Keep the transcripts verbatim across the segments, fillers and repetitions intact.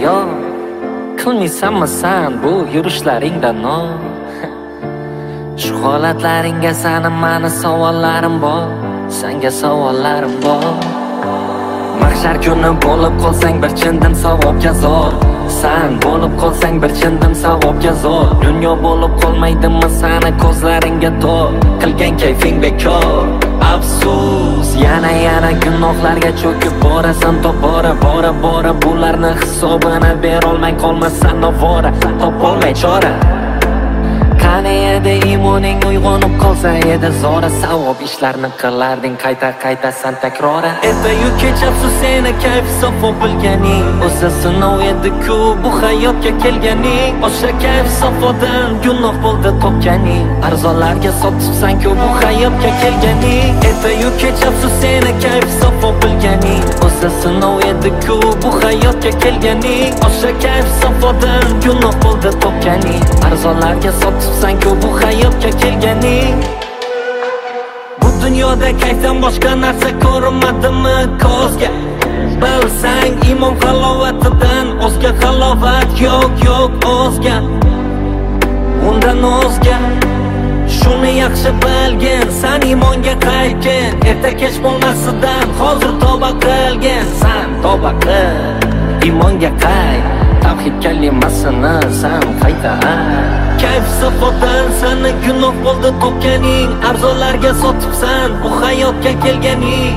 yo qilmaysanmi san bu yurishlaringda no? Shu holatlaringga sani mani savollarim bor, senga savollarim bor. Mahshar kuni bo'lib qolsang bir chindan savobga zor, san bo'lib qolsang bir chindan savobga zor. Dunyo bo'lib qolmaydimi sani ko'zlaringga tor, qilgan kayfing bekor. Afsus, yana yana gunohlarga cho'kib borasan tobora, bora bora bularni hisobini berolmay qolmasan novora, topolmay chora. Qani edi imoning uyg'onib qolsa edi zora, savob ishlarni qilarding qayta qayta san takrora. Ertayu kech afsus seni kayf safo bilganing, o'zi sinov edi-ku bu hayotga kelganing. O'sha kayf safodan gunoh bo'ldi topganing, arzonlarga sotibsan-ku bu hayotga kelganing. Ertayu kech afsus seni kayf safo bilganing, o'zi sinov edi-ku bu hayotga kelganing. O'sha kayf safodan gunoh bo'ldi topganing, arzonlarga sotibsan-ku bu hayotga kelganing. Bu dunyoda kayfdan boshqa narsa ko'rinmadimi ko'zga? Bilsang imon halovatidan o'zga halovat yo'q yo'q o'zga, undan o'zga. Shuni yaxshi bilgin, san imonga qaytgin, erta kech bo'lmasidan hozir tavba qilgin. San tavba qil, imonga qayt, tavhid kalimasini san qayta. Kayf safodan sani gunoh bo'ldi topganing, arzonlarga sotibsan bu hayotga kelganing.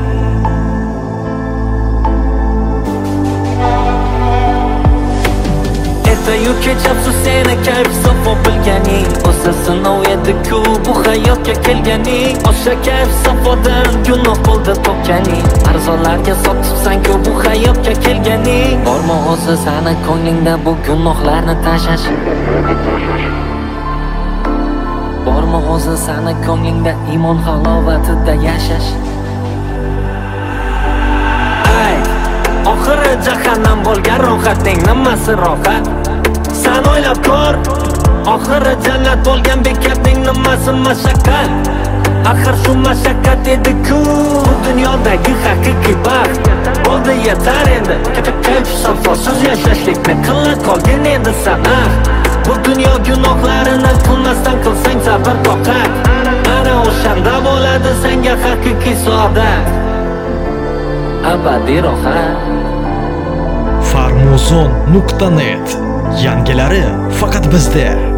Ertayu kech afsus seni kayf safo bilganing, o'zi sinov edi-ku bu hayotga kelganing. O'sha kayf safodan gunoh bo'ldi topganing, arzonlarga sotibsan-ku bu hayotga kelganing. Bormi o'zi sani ko'nglingda bu gunohlarni tashlash? Bormi o'zi sani ko'nglingda imon halovatida yashash? Ay, oxiri jahannam bo'lgan rohatning nimasi rohat? San o'ylab ko'r, oxiri jannat bo'lgan bekatning nimasi mashaqqat? Axir shu mashaqqat edi-ku bu dunyodagi haqiqiy baxt. Bo'ldi yetar endi, kayf safosiz yashashlikni qilib qolgin endi sana. Bu dunyo gunohlarini qilmasdan qilsang sabr toqat, ana o'shanda bo'ladi senga haqiqiy saodat, abadiy rohat. farmozon nuqta net yangilari faqat bizda.